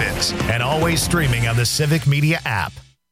Independence, and always streaming on the Civic Media app.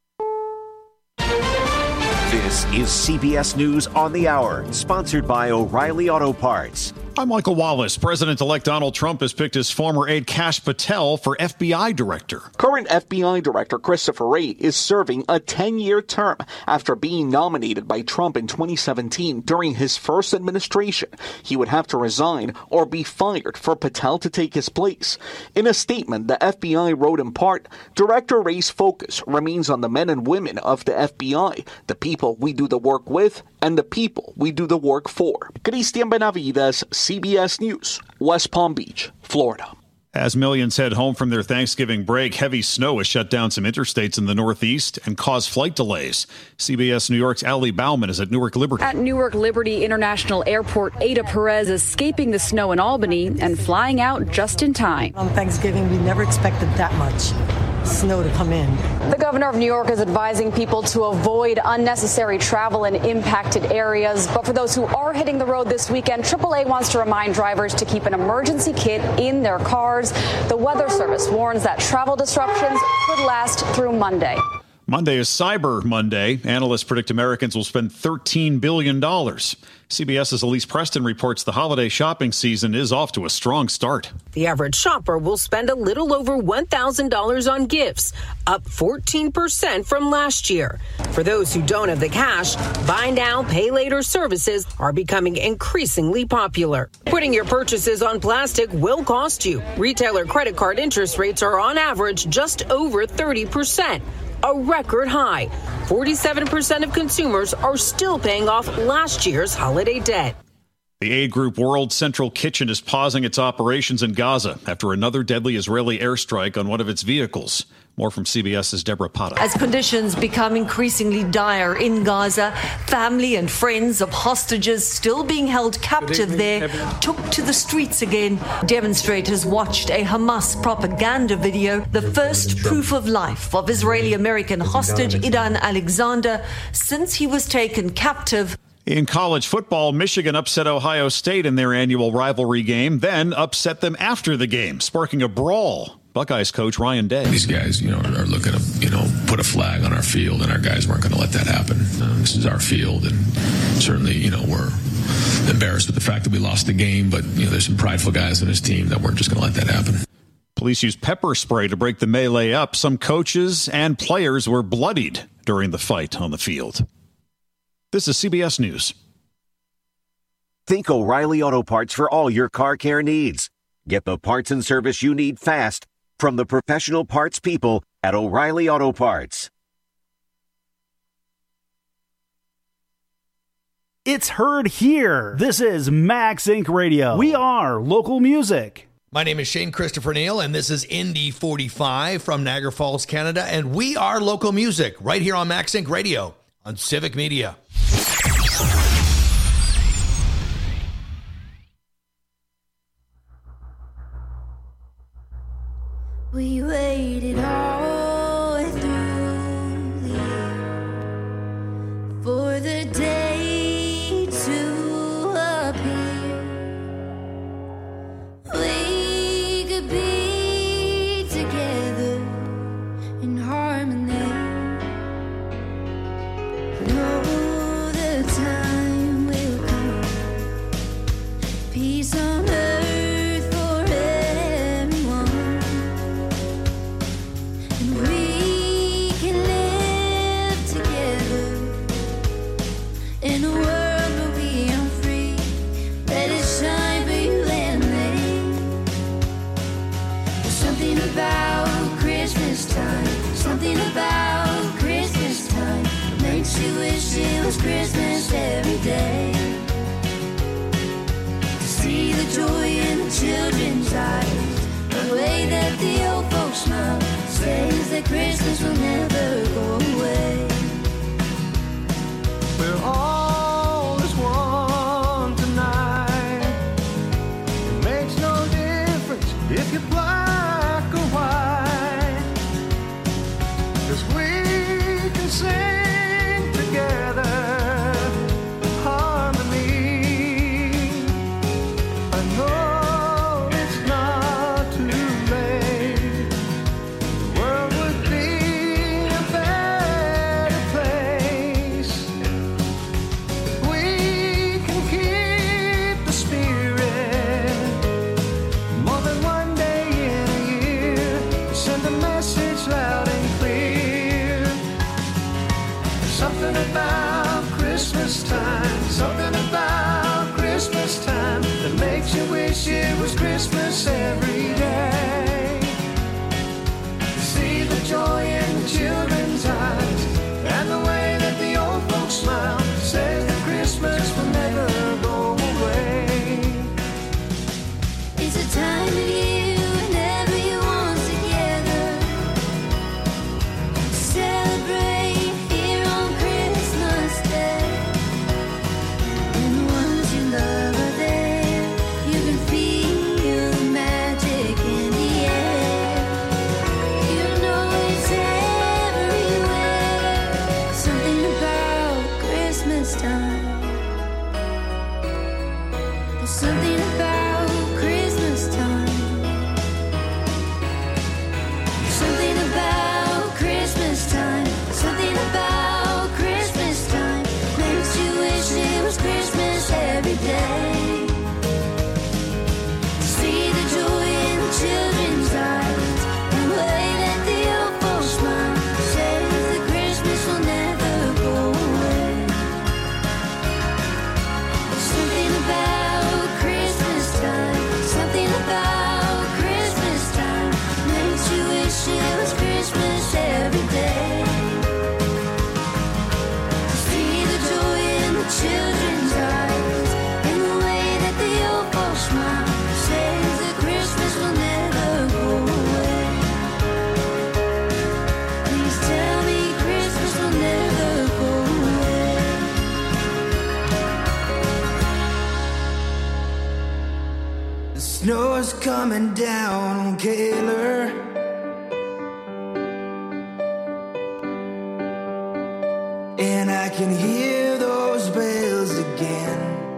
This is CBS News on the Hour, sponsored by O'Reilly Auto Parts. I'm Michael Wallace. President-elect Donald Trump has picked his former aide Kash Patel for FBI director. Current FBI Director Christopher Wray is serving a 10-year term after being nominated by Trump in 2017 during his first administration. He would have to resign or be fired for Patel to take his place. In a statement, the FBI wrote in part, Director Wray's focus remains on the men and women of the FBI, the people we do the work with, and the people we do the work for. Christian Benavides, CBS News, West Palm Beach, Florida. As millions head home from their Thanksgiving break, heavy snow has shut down some interstates in the Northeast and caused flight delays. CBS New York's Allie Bauman is at Newark Liberty. At Newark Liberty International Airport, Ada Perez escaping the snow in Albany and flying out just in time. On Thanksgiving, we never expected that much snow to come in. The governor of New York is advising people to avoid unnecessary travel in impacted areas. But for those who are hitting the road this weekend, AAA wants to remind drivers to keep an emergency kit in their cars. The Weather Service warns that travel disruptions could last through Monday. Monday is Cyber Monday. Analysts predict Americans will spend $13 billion. CBS's Elise Preston reports the holiday shopping season is off to a strong start. The average shopper will spend a little over $1,000 on gifts, up 14% from last year. For those who don't have the cash, buy now, pay later services are becoming increasingly popular. Putting your purchases on plastic will cost you. Retailer credit card interest rates are on average just over 30%. A record high. 47% of consumers are still paying off last year's holiday debt. The aid group World Central Kitchen is pausing its operations in Gaza after another deadly Israeli airstrike on one of its vehicles. More from CBS's Deborah Pata. As conditions become increasingly dire in Gaza, family and friends of hostages still being held captive there took to the streets again. Demonstrators watched a Hamas propaganda video, the first proof of life of Israeli-American hostage Idan Alexander since he was taken captive. In college football, Michigan upset Ohio State in their annual rivalry game, then upset them after the game, sparking a brawl. Buckeyes coach Ryan Day. These guys, are looking to, put a flag on our field, and our guys weren't going to let that happen. This is our field, and certainly, we're embarrassed with the fact that we lost the game, but, there's some prideful guys on this team that weren't just going to let that happen. Police used pepper spray to break the melee up. Some coaches and players were bloodied during the fight on the field. This is CBS News. Think O'Reilly Auto Parts for all your car care needs. Get the parts and service you need fast from the professional parts people at O'Reilly Auto Parts. It's heard here. This is Max Inc. Radio. We are local music. My name is Shane Christopher Neal, and this is Indy 45 from Niagara Falls, Canada, and we are local music right here on Max Inc. Radio on Civic Media. We waited all through the year for the day to appear. We could be together in harmony. Know the time will come. Peace on earth. About Christmas time makes you wish it was Christmas every day. To see the joy in the children's eyes, the way that the old folks smile, says that Christmas will never go away. We're all as one tonight. It makes no difference if you're black or white. We can sing together, harmony. I know it's not too late the children's eyes, and the way that the old folks smile says that Christmas will never go away. It's a time of year when everyone's together to celebrate here on Christmas Day. And the ones you love are there, you can feel the magic in the air. You know it's everywhere, something about Christmas time. There's something about Christmas time. Something about Christmas time. Something about Christmas time makes you wish it was Christmas every day. To see the joy in the children's eyes, and the way that the old folks smile says that Christmas will never go away. Something about Christmas time. Something about Christmas time makes you wish it was Christmas every day. To see the joy in the children's eyes, and the way that the old folks smile says that Christmas will never go away. Please tell me Christmas will never go away. The snow is coming down on Kaler, and I can hear those bells again.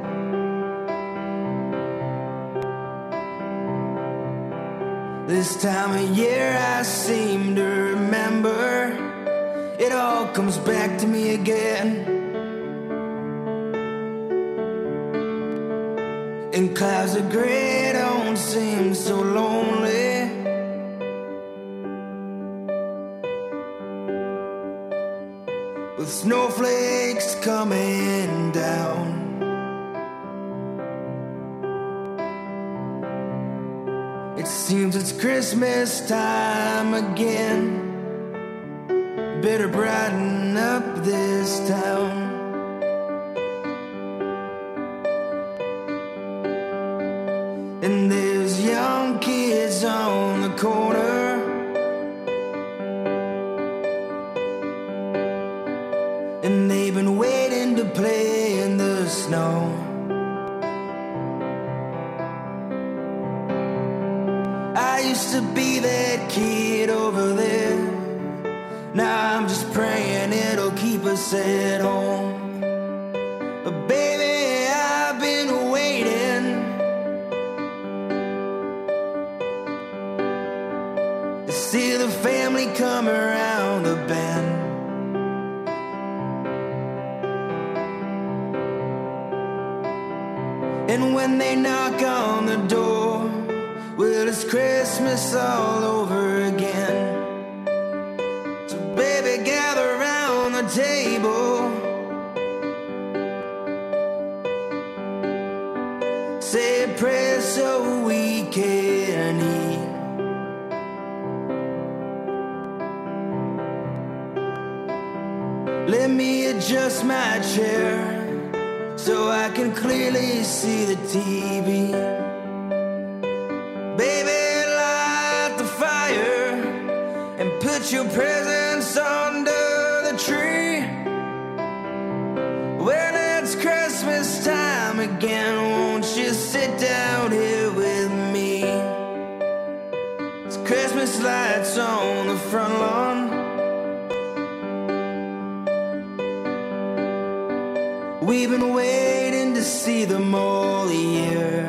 This time of year I seem to remember, it all comes back to me again. And clouds of gray don't seem so lonely. With snowflakes coming down. It seems it's Christmas time again. Better brighten up this town. And there's young kids on the corner, and they've been waiting to play in the snow. I used to be that kid over there. Now I'm just praying it'll keep us at home. But baby, I've been waiting to see the family come around the bend. And when they knock on the door, well, it's Christmas all over again. So baby, gather around the table, say a prayer so we can eat. Let me adjust my chair so I can clearly see the TV. Baby, light the fire and put your presents under the tree. When it's Christmas time again, won't you sit down here with me? It's Christmas lights on the front lawn. We've been waiting to see them all year.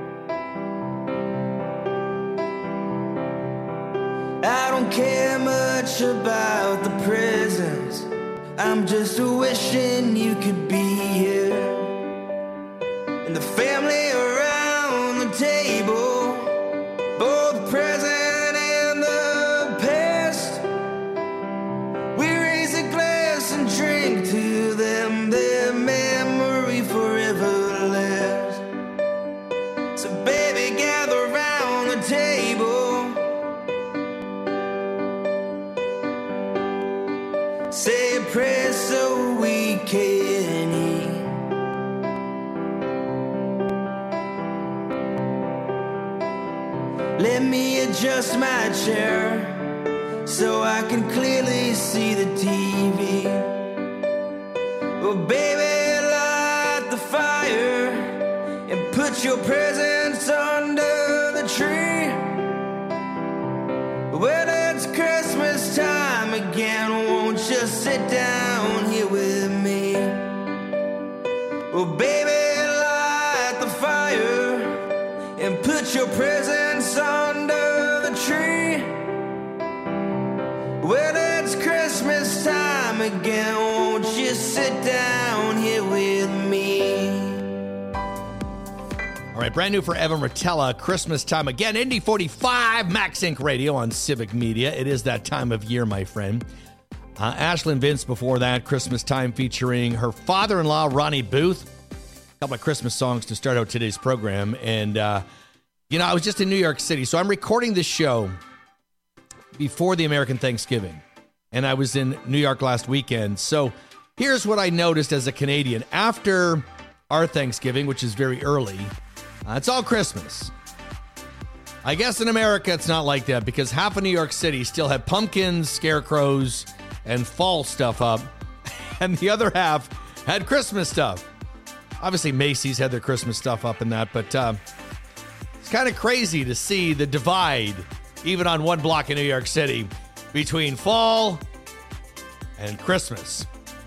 I don't care much about the presents, I'm just wishing you could be here. And the family around the table, both present and the past, we raise a glass and drink to them, their memory forever lasts. So baby, gather around the table, Say a prayer so we can eat. Let me adjust my chair so I can clearly see the TV. Oh, baby, light the fire and put your presents under the tree. Well, it's Christmas time again, won't you sit down here with me? Oh, baby, light the fire and put your presents under the tree. Well, it's Christmas time again, won't you sit down here with me? All right, brand new for Evan Rotella, Christmas time again, Indy 45, Max Inc. Radio on Civic Media. It is that time of year, my friend. Ashlyn Vince before that, Christmas time, featuring her father-in-law, Ronnie Booth. A couple of Christmas songs to start out today's program. And, I was just in New York City, so I'm recording this show before the American Thanksgiving. And I was in New York last weekend. So here's what I noticed as a Canadian. After our Thanksgiving, which is very early, it's all Christmas. I guess in America it's not like that because half of New York City still have pumpkins, scarecrows, and fall stuff up. And the other half had Christmas stuff. Obviously Macy's had their Christmas stuff up and that, but it's kind of crazy to see the divide, even on one block in New York City, between fall and Christmas.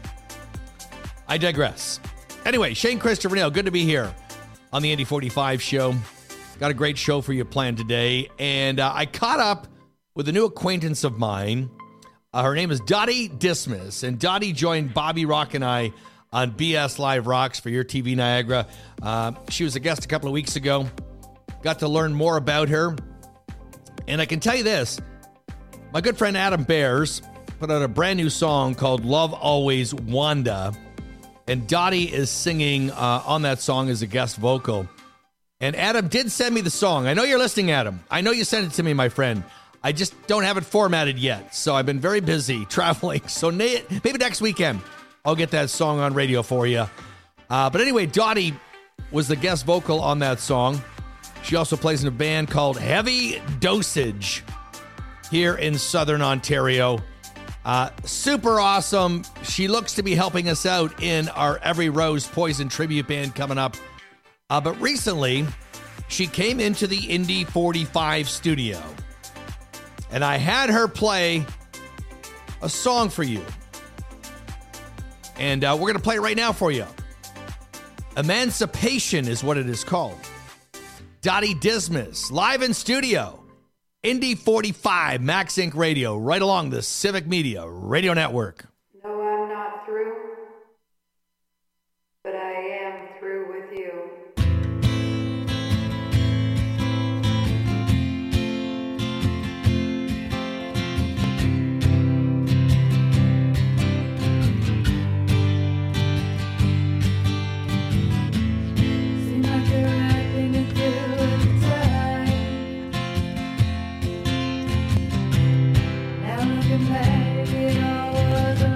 I digress. Anyway, Shane Christopher Neal, good to be here on the Indy 45 show. Got a great show for you planned today. And I caught up with a new acquaintance of mine. Her name is Dottie Dismas. And Dottie joined Bobby Rock and I on BS Live Rocks for Your TV Niagara. She was a guest a couple of weeks ago. Got to learn more about her. And I can tell you this. My good friend Adam Bears put out a brand new song called Love Always Wanda. And Dottie is singing on that song as a guest vocal. And Adam did send me the song. I know you're listening, Adam. I know you sent it to me, my friend. I just don't have it formatted yet. So I've been very busy traveling. So maybe next weekend I'll get that song on radio for you. But anyway, Dottie was the guest vocal on that song. She also plays in a band called Heavy Dosage here in Southern Ontario. Super awesome. She looks to be helping us out in our Every Rose Poison tribute band coming up. But recently, she came into the Indy 45 studio. And I had her play a song for you. And we're going to play it right now for you. Emancipation is what it is called. Dottie Dismas, live in studio. Indy 45, Max Inc. Radio, right along the Civic Media Radio Network. No, I'm not through, but I am through with you. Seemed like the right thing to do at the time. Now looking back, it all was a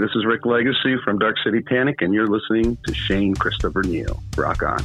This is Rick Legacy from Dark City Panic, and you're listening to Shane Christopher Neal. Rock on.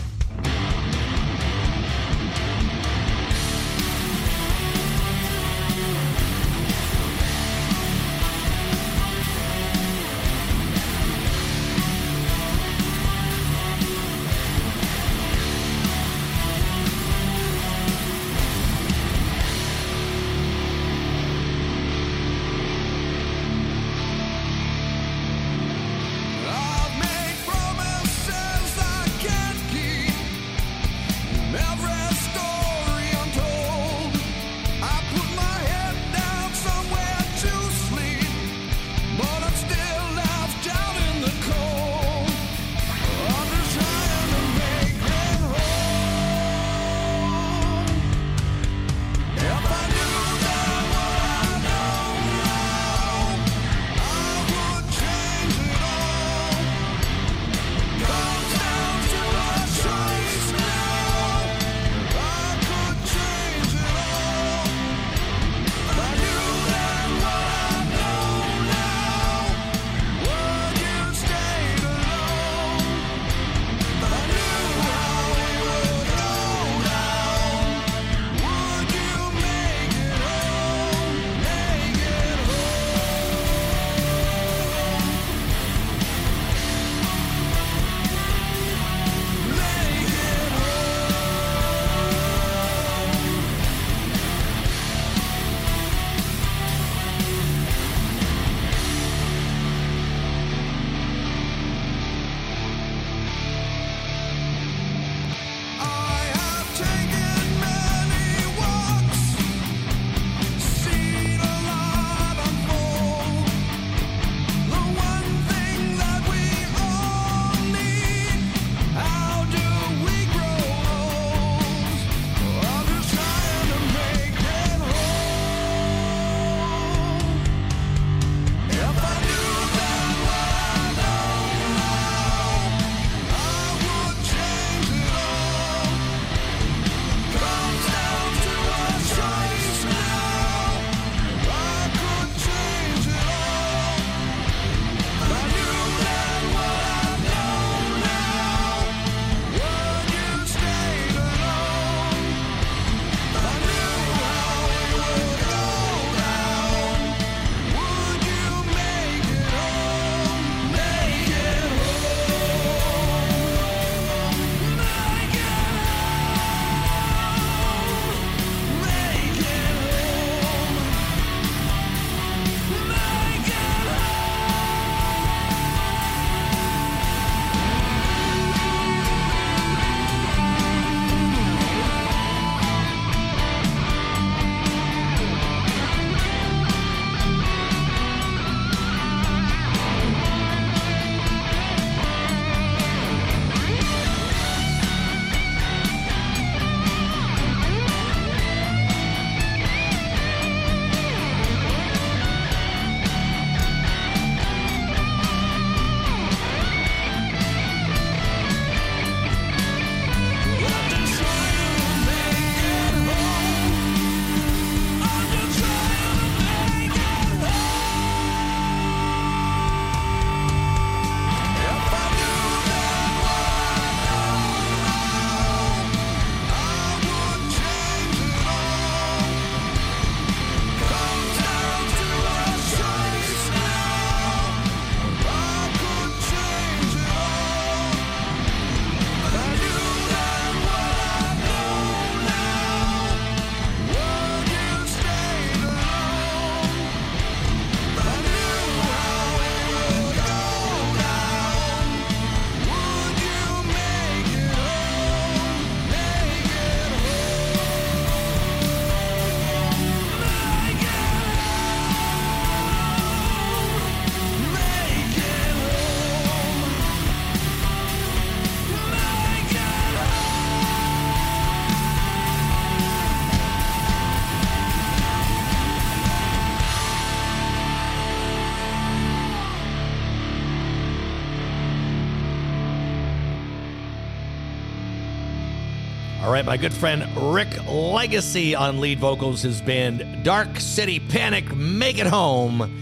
All right, my good friend Rick Legacy on lead vocals, his band Dark City Panic, Make It Home.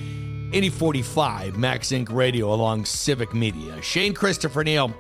8045 Max Inc. Radio along Civic Media. Shane Christopher Neal.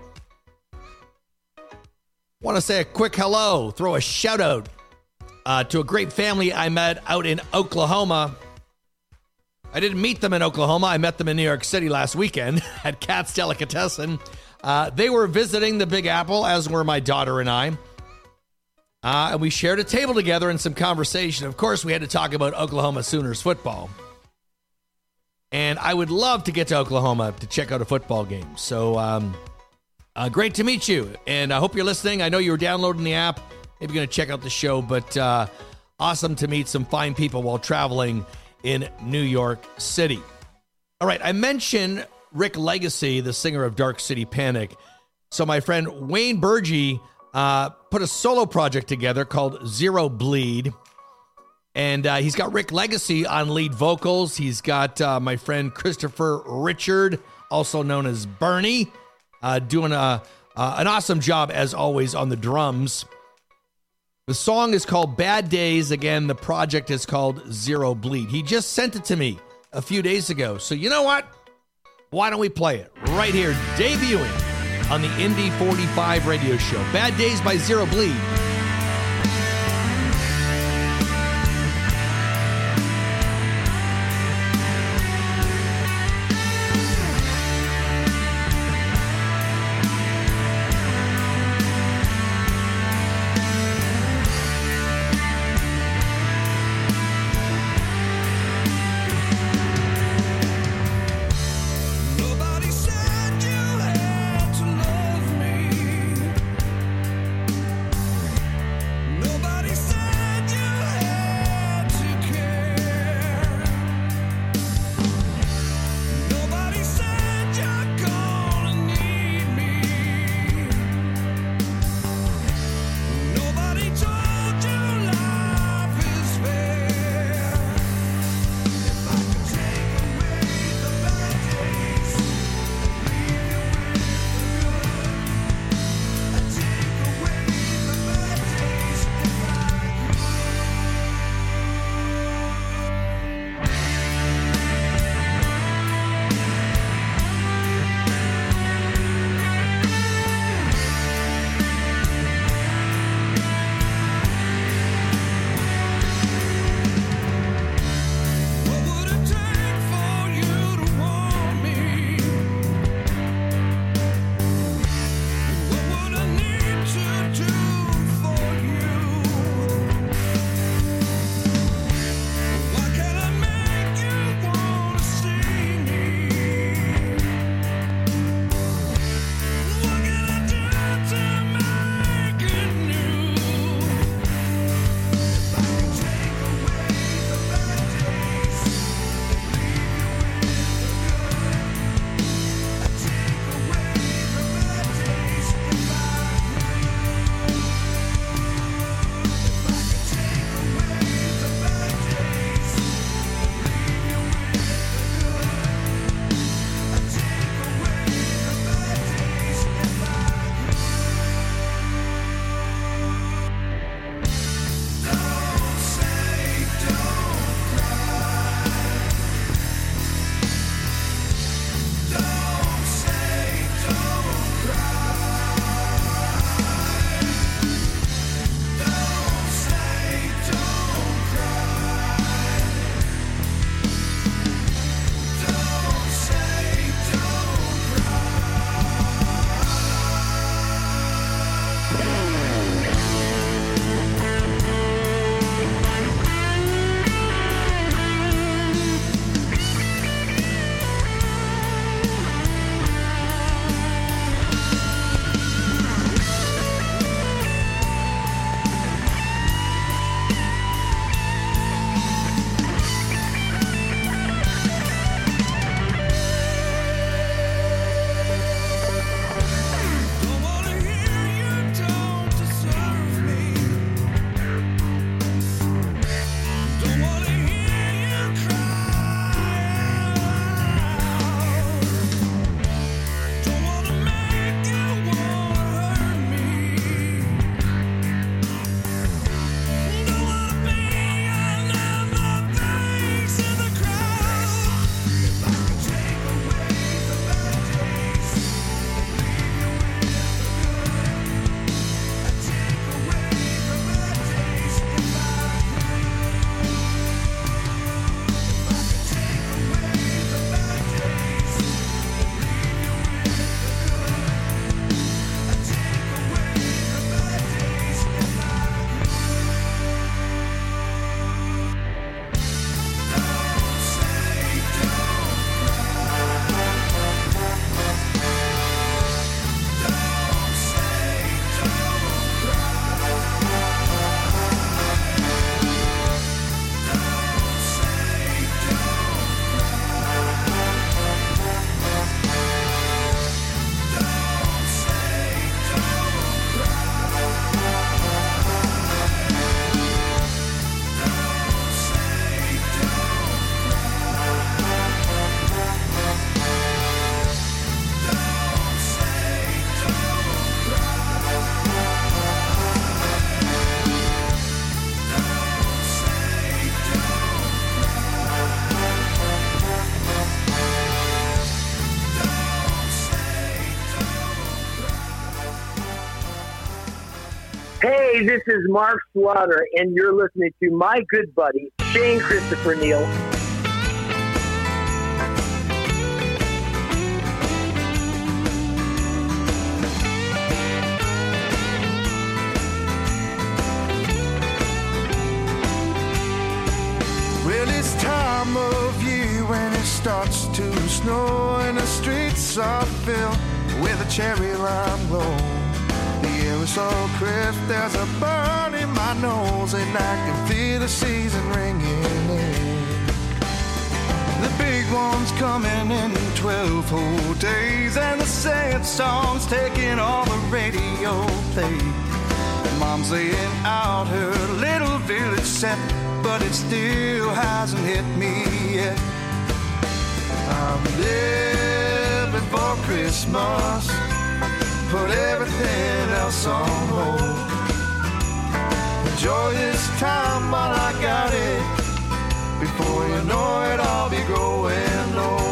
Want to say a quick hello, throw a shout out to a great family I met out in Oklahoma. I didn't meet them in Oklahoma. I met them in New York City last weekend at Katz Delicatessen. They were visiting the Big Apple, as were my daughter and I. And we shared a table together and some conversation. Of course, we had to talk about Oklahoma Sooners football. And I would love to get to Oklahoma to check out a football game. So great to meet you. And I hope you're listening. I know you were downloading the app. Maybe you're going to check out the show. But awesome to meet some fine people while traveling in New York City. All right, I mentioned Rick Legacy, the singer of Dark City Panic. So my friend Wayne Burgee put a solo project together called Zero Bleed. And he's got Rick Legacy on lead vocals. He's got my friend Christopher Richard, also known as Bernie, doing an awesome job, as always, on the drums. The song is called Bad Days. Again, the project is called Zero Bleed. He just sent it to me a few days ago. So you know what? Why don't we play it right here, debuting on the Indy 45 radio show. Bad Days by Zero Bleed. Hey, this is Mark Slaughter, and you're listening to my good buddy, Shane Christopher Neal. Well, it's time of year when it starts to snow and the streets are filled with a cherry lime glow. The air is so crisp, there's a burn in my nose, and I can feel the season ringing in. The big one's coming in 12 whole days, and the sad song's taking all the radio play. Mom's laying out her little village set, but it still hasn't hit me yet. I'm living for Christmas, put everything else on hold. Enjoy this time while I got it, before you know it I'll be growing old.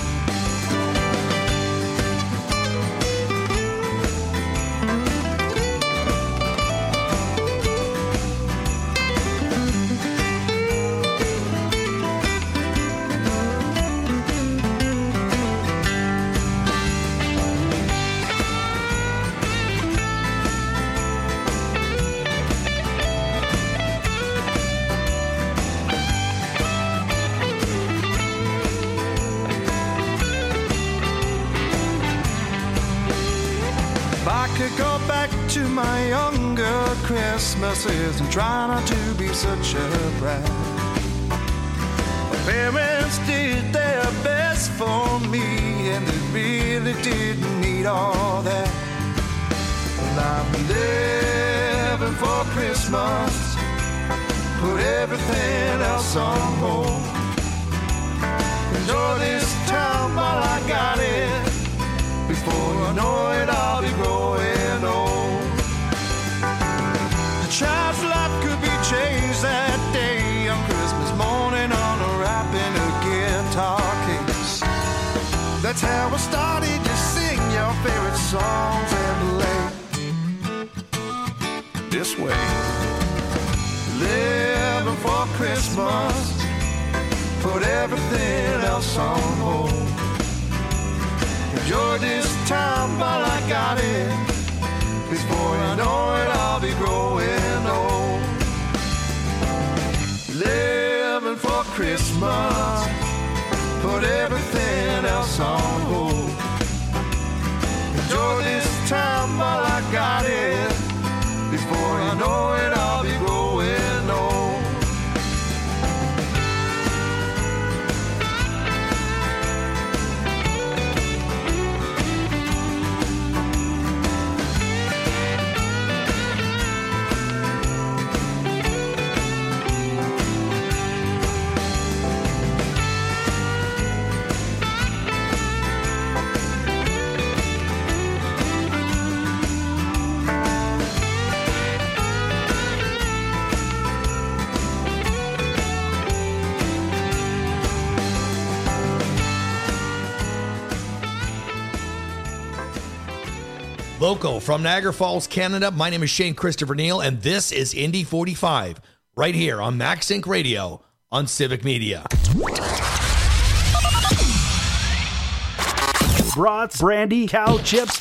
Could go back to my younger Christmases and try not to be such a brat. My parents did their best for me, and they really didn't need all that. And I'm living for Christmas, put everything else on hold. Enjoy this time while I got it, before you know it I'll be growing old. A child's life could be changed that day on Christmas morning on a rap in a guitar case. That's how I started to sing your favorite songs and play this way. Living for Christmas, put everything else on hold. Enjoy this time while I got it, before you know it I'll be growing old. Living for Christmas, put everything else on hold. Enjoy this time while I got it, before you know it I'll be growing old. Local from Niagara Falls, Canada, my name is Shane Christopher Neal, and this is Indy 45, right here on Max Inc. Radio on Civic Media. Brats, brandy, cow chips,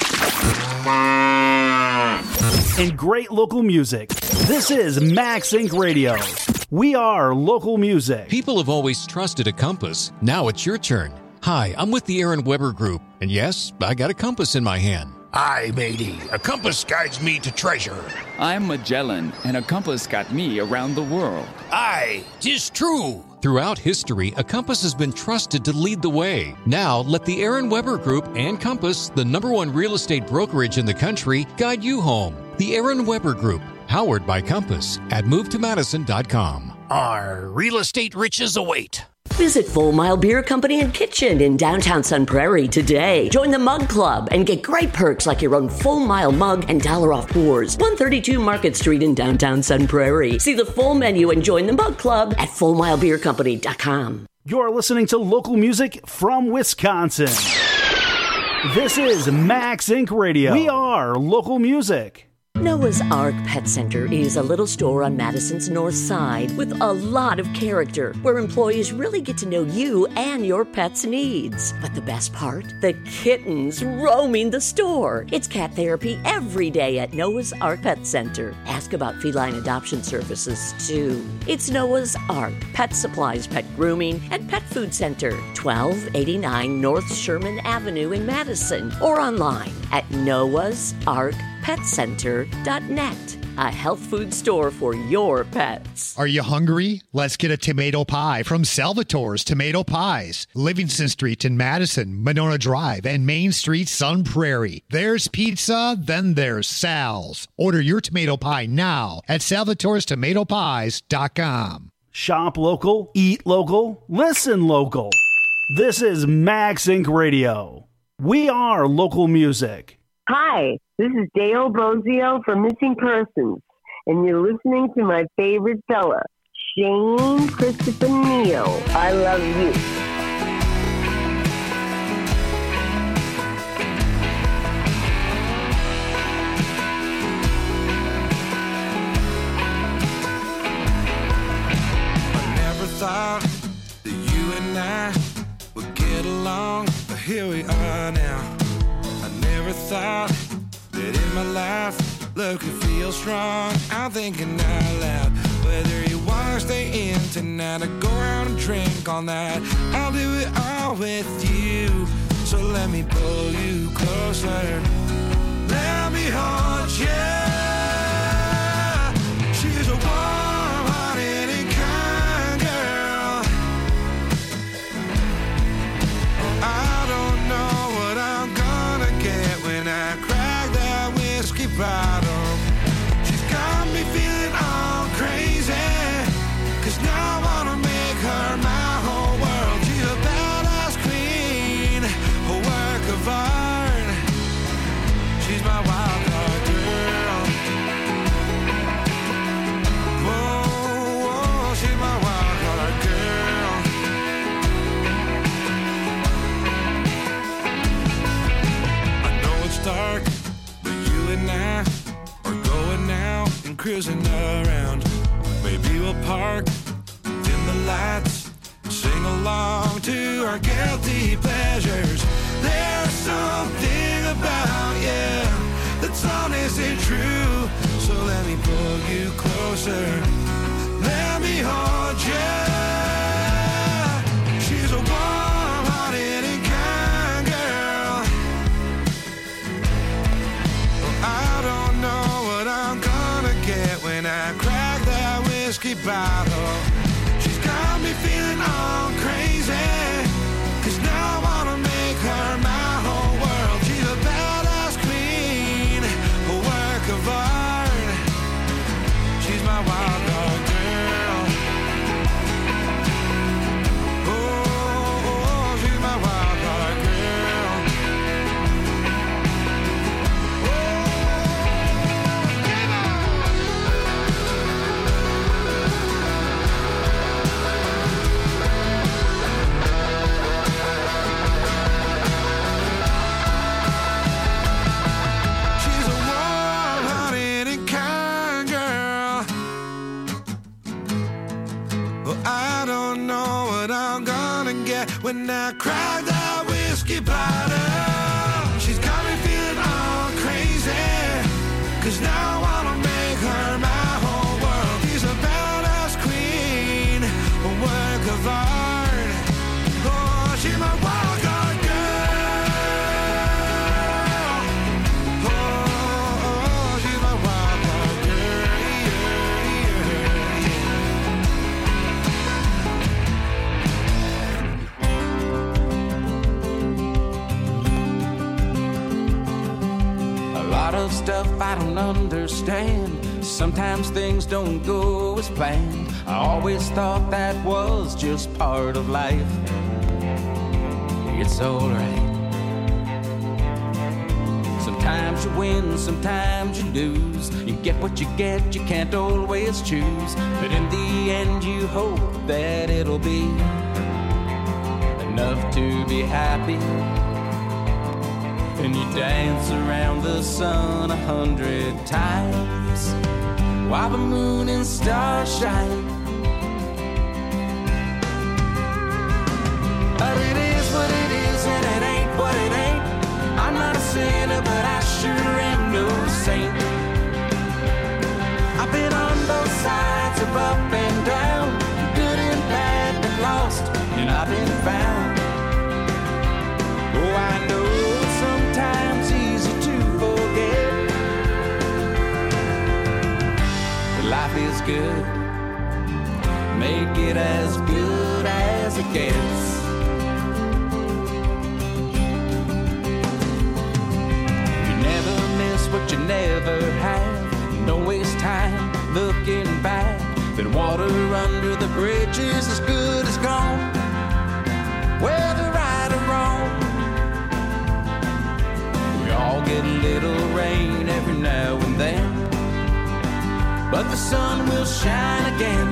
and great local music. This is Max Inc. Radio. We are local music. People have always trusted a compass. Now it's your turn. Hi, I'm with the Aaron Weber Group, and yes, I got a compass in my hand. Aye, matey. A compass guides me to treasure. I'm Magellan, and a compass got me around the world. Aye, 'tis true. Throughout history, a compass has been trusted to lead the way. Now, let the Aaron Weber Group and Compass, the #1 real estate brokerage in the country, guide you home. The Aaron Weber Group, powered by Compass, at MoveToMadison.com. Our real estate riches await. Visit Full Mile Beer Company and Kitchen in downtown Sun Prairie today. Join the Mug Club and get great perks like your own Full Mile mug and $1 off pours. 132 Market Street in downtown Sun Prairie. See the full menu and join the Mug Club at FullMileBeerCompany.com. You're listening to local music from Wisconsin. This is Max Inc. Radio. We are local music. Noah's Ark Pet Center is a little store on Madison's north side with a lot of character, where employees really get to know you and your pet's needs. But the best part? The kittens roaming the store. It's cat therapy every day at Noah's Ark Pet Center. Ask about feline adoption services, too. It's Noah's Ark Pet Supplies, Pet Grooming, and Pet Food Center, 1289 North Sherman Avenue in Madison, or online at noahsarkpetcenter.net. A health food store for your pets. Are you hungry? Let's get a tomato pie from Salvatore's Tomato Pies. Livingston Street in Madison, Monona Drive, and Main Street, Sun Prairie. There's pizza, then there's Sal's. Order your tomato pie now at salvatorestomatopies.com. Shop local, eat local, listen local. This is Max Inc. Radio. We are local music. Hi, this is Dale Bozio from Missing Persons, and you're listening to my favorite fella, Shane Christopher Neal. I love you. I never thought that you and I would get along, but here we are now. I never thought that in my life love could feel strong. I'm thinking out loud, whether you wanna stay in tonight or go out and drink all night, I'll do it all with you. So let me pull you closer, let me hold you. She's a warm-hearted and kind girl. I don't know what I'm gonna get when I crack that whiskey bottle. She's got me feeling all crazy, 'cause now I wanna make her my whole world. She's a badass queen, a work of art. She's my wild card girl. Whoa, whoa, she's my wild card girl. I know it's dark, but you and I are going out and cruising around. Maybe we'll park, dim the lights, sing along to our guilty pleasures. There's something about you that's honest and true. So let me pull you closer, let me hold you. She's a warm-hearted and kind girl. I don't know what I'm gonna get when I crack that whiskey bottle. She's got me feeling all crazy, 'cause now I wanna make her my whole world. She's a badass queen, a work of art. She's my wild card girl. Oh, oh, she's my wild card girl. She's a warm-hearted and kind girl. Well, I don't know what I'm gonna get when I crack that whiskey bottle. She's got me feeling all crazy, 'cause now I wanna make her my whole world. She's a badass queen, a work of art. Oh, she's my wild card girl. Oh, oh, she's my wild card girl. A lot of stuff I don't understand. Sometimes things don't go as planned. I always thought that was just part of life. It's alright. Sometimes you win, sometimes you lose. You get what you get, you can't always choose. But in the end you hope that it'll be enough to be happy. and you dance around the sun 100 times while the moon and stars shine. But it is what it is and it ain't what it ain't. I'm not a sinner, but I sure am no saint. I've been on both sides of up and down, good and bad, been lost, and I've been found. Oh, I know it's sometimes easy to forget. But life is good, make it as good as it gets. What you never have, don't waste time looking back. Then water under the bridge is as good as gone, whether right or wrong. We all get a little rain every now and then, but the sun will shine again.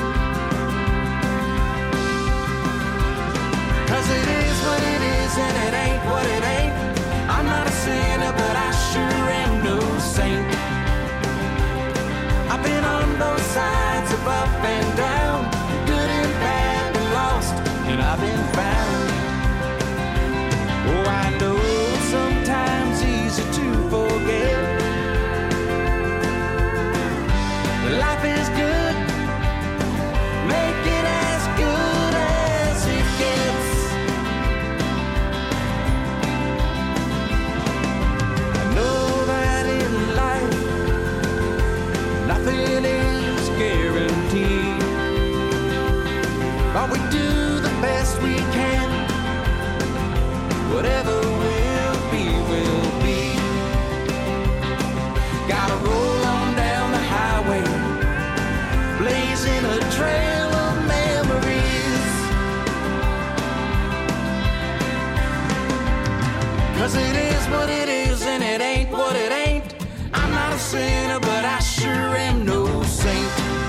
'Cause it is what it is and it ain't what it ain't. I'm not a sinner, but I sure am no saint. I've been on both sides of up and down, good and bad, been lost, and I've been found. Oh, I know it's sometimes easy to forget. Life is good, make it as good as it gets. Nothing is guaranteed, but we do the best we can. Whatever will be, will be. Gotta roll on down the highway, blazing a trail of memories. 'Cause it is what it is and it ain't what it ain't. I'm not a sinner, but I sure am no saint.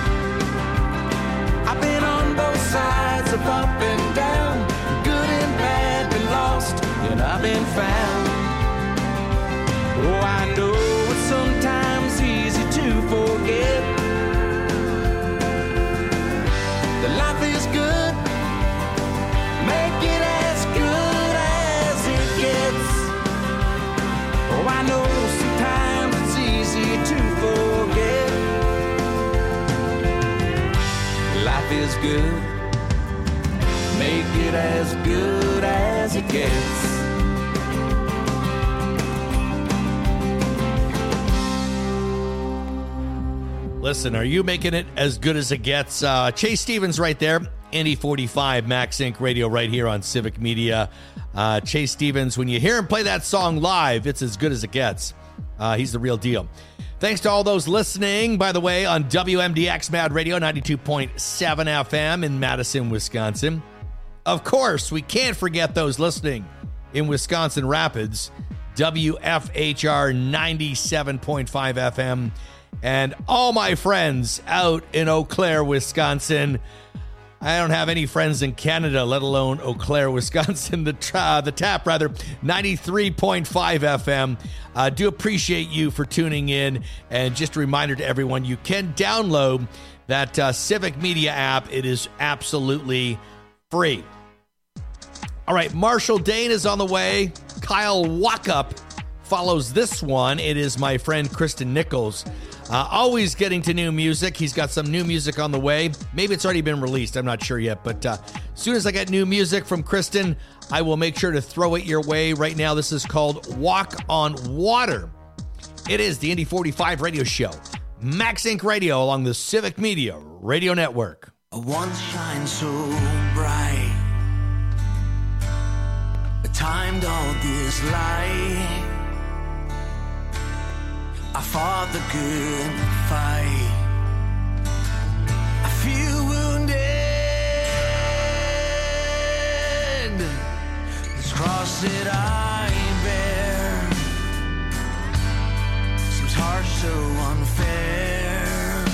I've been on both sides of up and down, good and bad, been lost, and I've been found. Oh, I know it's sometimes easy to forget that life is good, make it as good as it gets. Oh, I know sometimes it's easy to forget. Life is good, make it as good as it gets. Listen, are you making it as good as it gets? Chase Stevens right there, Indy 45, Max Inc. Radio right here on Civic Media. Chase Stevens, when you hear him play that song live, it's as good as it gets. He's the real deal. Thanks to all those listening, by the way, on WMDX Mad Radio, 92.7 FM in Madison, Wisconsin. Of course, we can't forget those listening in Wisconsin Rapids, WFHR 97.5 FM. And all my friends out in Eau Claire, Wisconsin. I don't have any friends in Canada, let alone Eau Claire, Wisconsin. The tap, 93.5 FM. Do appreciate you for tuning in. And just a reminder to everyone, you can download that Civic Media app. It is absolutely free. All right, Marshall Dane is on the way. Kyle Walkup follows this one. It is my friend Kristen Nichols. Always getting to new music. He's got some new music on the way. Maybe it's already been released. I'm not sure yet. But as soon as I get new music from Kristen, I will make sure to throw it your way. Right now, this is called Walk on Water. It is the Indy 45 radio show. Max Inc. Radio along the Civic Media Radio Network. Once shine so bright, timed all this light. I fought the good fight. I feel wounded. This cross that I bear seems harsh, so unfair,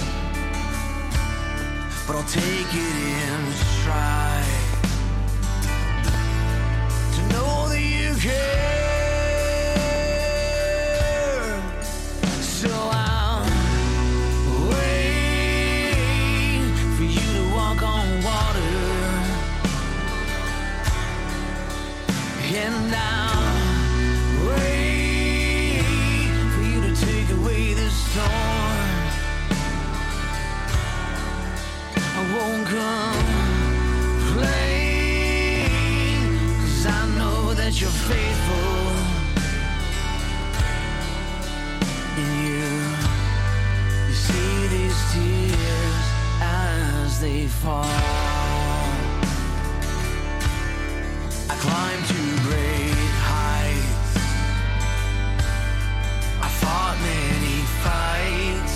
but I'll take it in stride to know that you care. fall. I climbed to great heights. I fought many fights.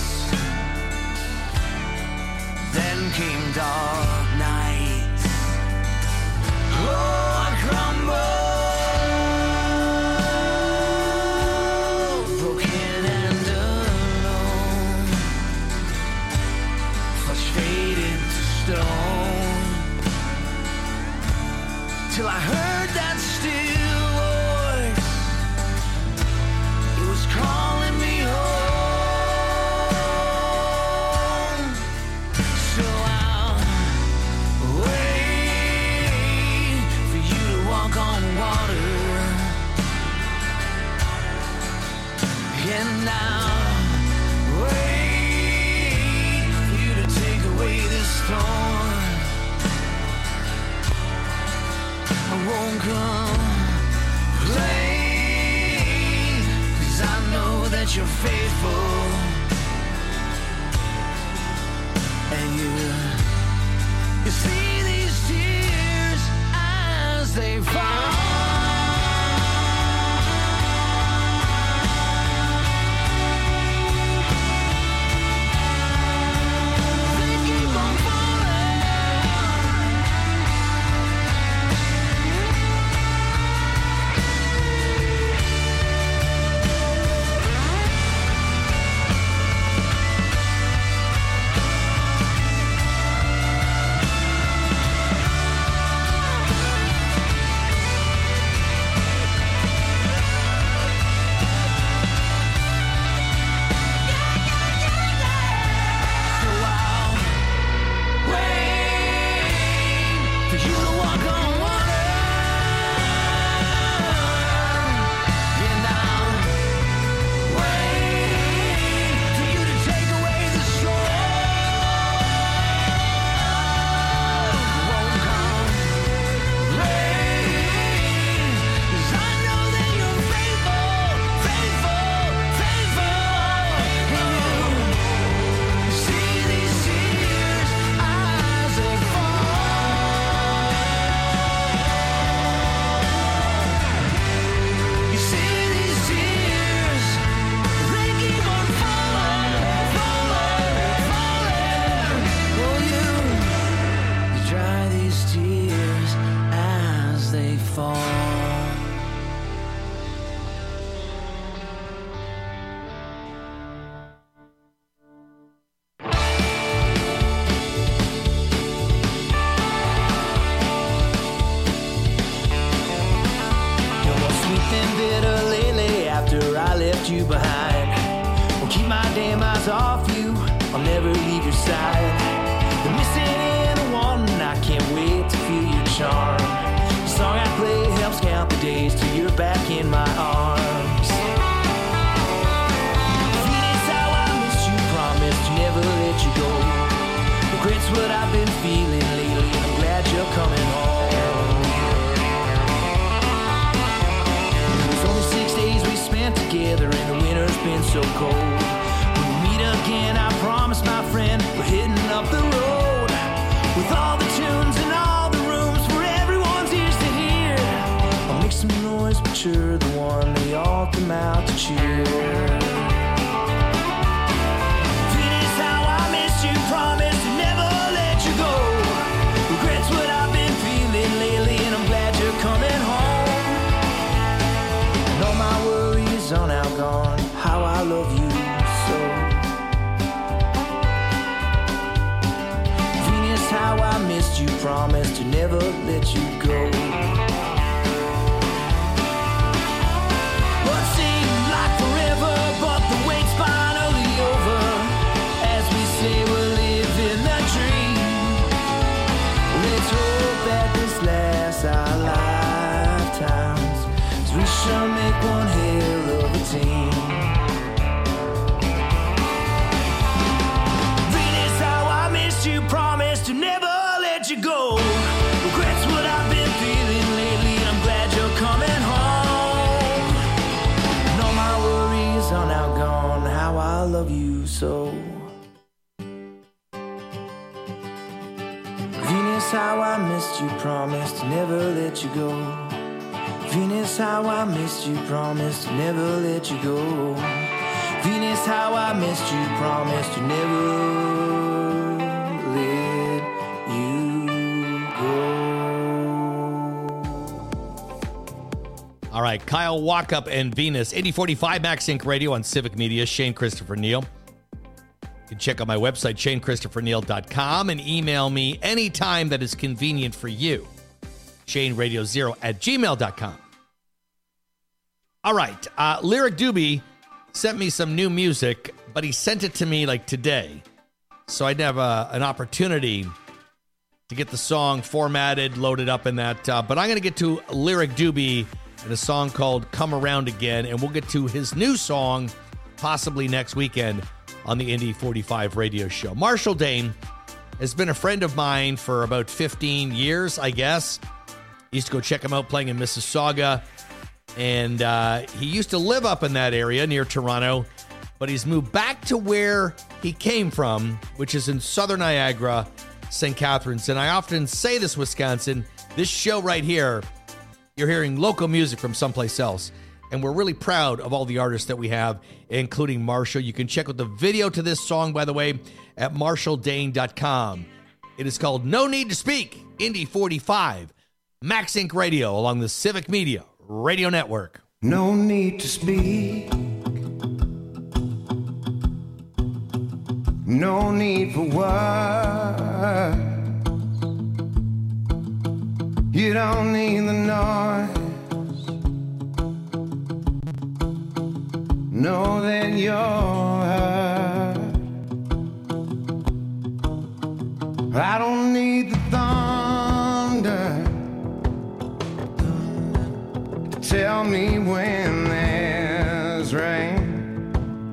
Then came dark nights. Oh, I crumbled, broken and alone, flesh faded to stone, till I heard that still voice. It was calling me home. So I'll wait for you to walk on water, and I'll wait for you to take away this storm. I won't complain, 'cause I know that you're faithful, and you see these tears as they fall. They keep on falling. So I'll wait for you to walk on water, and I'll wait for you to take away the storm. Won't complain, 'cause I know that you're faithful, faithful, faithful, and you see these tears as they fall. You see these tears, they keep on falling, falling, falling. Oh, you dry these tears as they fall. You're more sweet than bitter lately after I left you behind. Won't keep my damn eyes off you, I'll never leave your side. The missing in a one, I can't wait to feel your charm. The song I play helps count the days till you're back in my arms. Phoenix, how I missed you, promised to never let you go. Regret's what I've been feeling lately, and I'm glad you're coming home. It was only 6 days we spent together, and the winter's been so cold. When we meet again, I promise, my friend, we're heading up the road with all the tunes and all the rooms for everyone's ears to hear. I'll make some noise, but you're the one they all come out to cheer. Phoenix, how I missed you, promise to never let you go. Regret's what I've been feeling lately, and I'm glad you're coming home. And all my worries are now gone, how I love you so. Venus, how I missed you, promised to never let you go. What seemed like forever, but the wait's finally over. As we say, we're living the dream. Let's hope that this lasts our lifetimes, 'cause we shall make one hell of a team. Venus, how I missed you, promised to never let you go. Regret's what I've been feeling lately, and I'm glad you're coming home. And all my worries are now gone, how I love you so. how I missed you, promised to never let you go. Venus, how I missed you, promised to never let you go. Venus, how I missed you, promised to never let you go. All right, Kyle Walkup and Venus, 8045 Max Inc. Radio on Civic Media. Shane Christopher Neal. You can check out my website, ShaneChristopherNeal.com, and email me anytime that is convenient for you. ShaneRadio0@gmail.com. All right, Lyric Doobie sent me some new music, but he sent it to me like today. So I'd have an opportunity to get the song formatted, loaded up in that. But I'm going to get to Lyric Doobie and a song called Come Around Again, and we'll get to his new song possibly next weekend on the Indy 45 radio show. Marshall Dane has been a friend of mine for about 15 years, I guess. Used to go check him out playing in Mississauga. And he used to live up in that area near Toronto, but he's moved back to where he came from, which is in southern Niagara, St. Catharines. And I often say this, Wisconsin, this show right here, you're hearing local music from someplace else. And we're really proud of all the artists that we have, including Marshall. You can check out the video to this song, by the way, at marshalldane.com. It is called No Need to Speak, Indy 45, Max Inc. Radio, along the Civic Media Radio Network. No need to speak. No need for words. You don't need the noise. Know that you're hurt. I don't need the thunder to tell me when there's rain.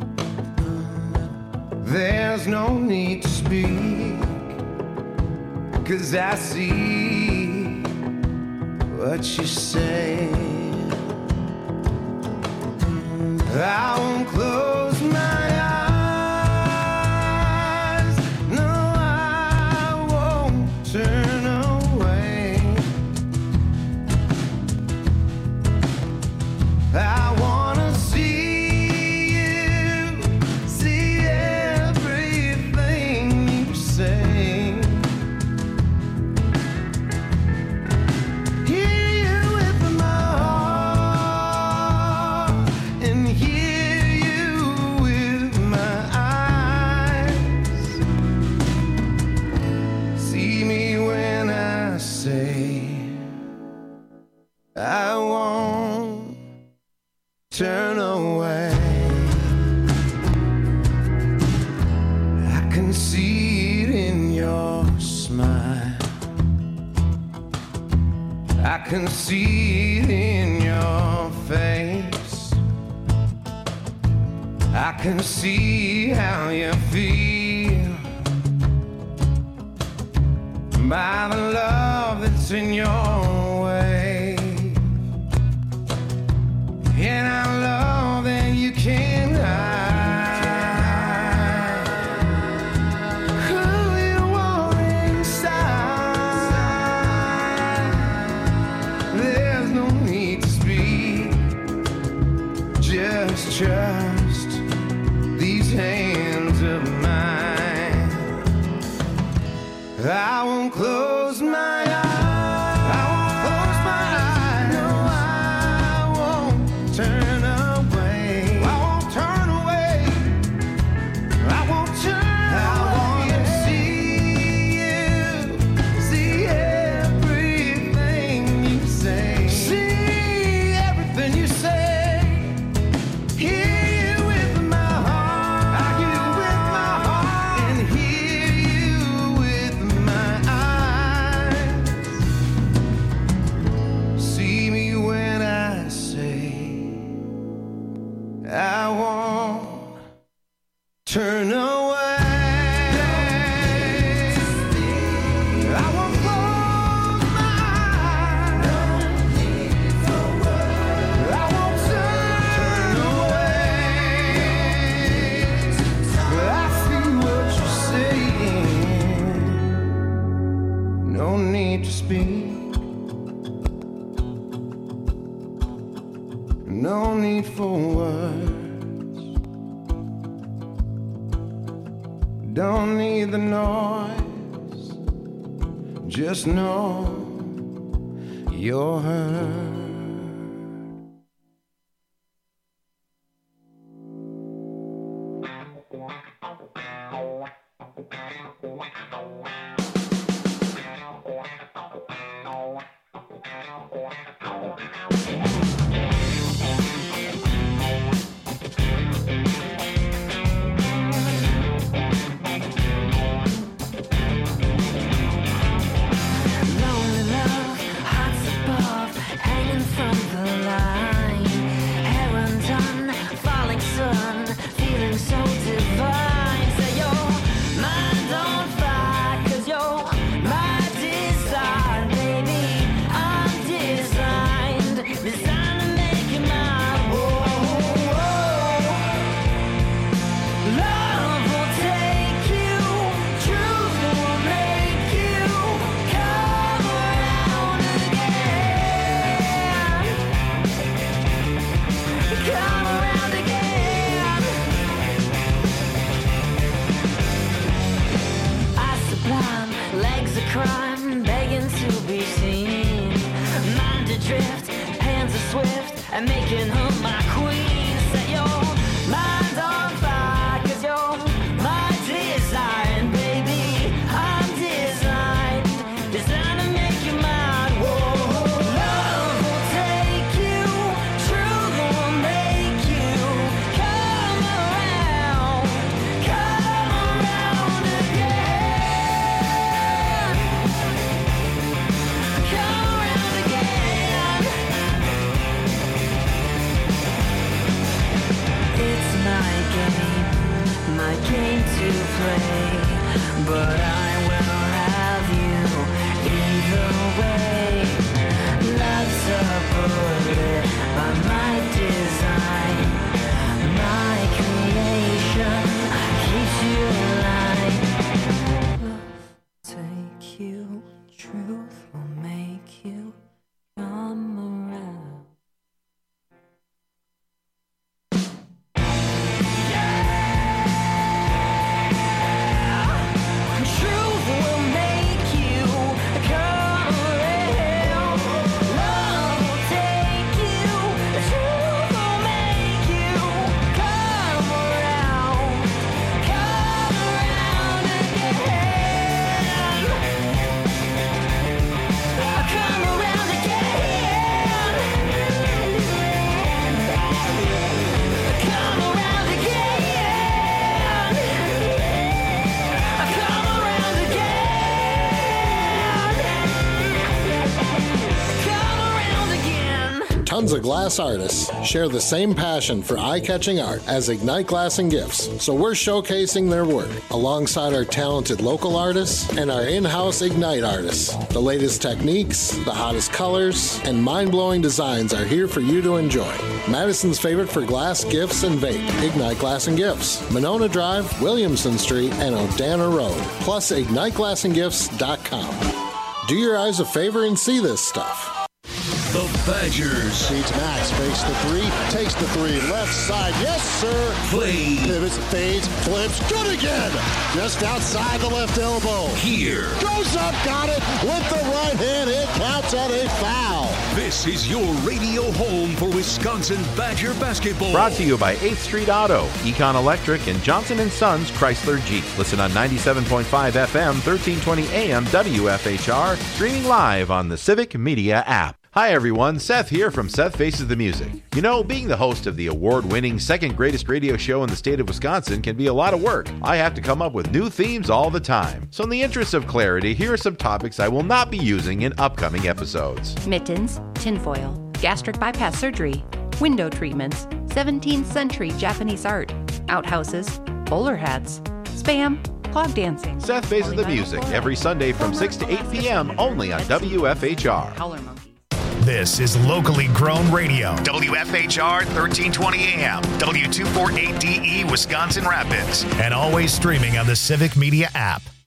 There's no need to speak, 'cause I see what you say. I won't close my eyes. No, I won't turn away. I wanna see you, see everything you say. Hear you with my heart and hear you with my eyes. See me when I say I won't turn away. I can see it in your smile. I can see it in your face. I can see how you feel by the love that's in your way. And I love that you can't hide who you are inside. There's no need to speak, just trust these hands of mine. I won't close my eyes. I won't close my eyes. No, I won't turn away. I won't turn away. I won't turn away. I wanna see you, see everything you say. See everything you say. Hear you with my heart. I hear you with my heart and hear you with my eyes. See me when I say I won't turn away. I won't close my eyes. I won't turn away. I see what you're saying. No need Don't need the noise, just know you're heard. And making her my queen. Set your mind on fire, 'cause you're my design, baby. I'm designed to make you mine. Whoa, love will take you, truth will make you come around again. Come around again. It's my game to play, but I will have you either way. Love's a bullet by my design, my creation keeps you alive. Love take you, truth will make you come around. Truth will make you come around. Love will take you. Truth will make you come around. Come around again. Come around again. Come around again. Come around again. Tons of glass artists share the same passion for eye-catching art as Ignite Glass and Gifts, so we're showcasing their work alongside our talented local artists and our in-house Ignite artists. The latest techniques, the hottest colors, and mind-blowing designs are here for you to enjoy. Madison's favorite for glass, gifts, and vape, Ignite Glass and Gifts, Monona Drive, Williamson Street, and O'Dana Road, plus IgniteGlassandGifts.com. Do your eyes a favor and see this stuff. The Badgers. Feeds Max, fakes the three, takes the three, left side, yes sir. Play. Pivots, fades, flips, good again. Just outside the left elbow. Here. Goes up, got it, with the right hand, it counts at a foul. This is your radio home for Wisconsin Badger basketball. Brought to you by 8th Street Auto, Econ Electric, and Johnson & Sons Chrysler Jeep. Listen on 97.5 FM, 1320 AM, WFHR, streaming live on the Civic Media app. Hi everyone, Seth here from Seth Faces the Music. You know, being the host of the award-winning second greatest radio show in the state of Wisconsin can be a lot of work. I have to come up with new themes all the time. So in the interest of clarity, here are some topics I will not be using in upcoming episodes. Mittens, tinfoil, gastric bypass surgery, window treatments, 17th century Japanese art, outhouses, bowler hats, spam, clog dancing. Seth Faces the Music every Sunday from 6 to 8 p.m. only on WFHR. This is locally grown radio. WFHR 1320 AM, W248DE, Wisconsin Rapids. And always streaming on the Civic Media app.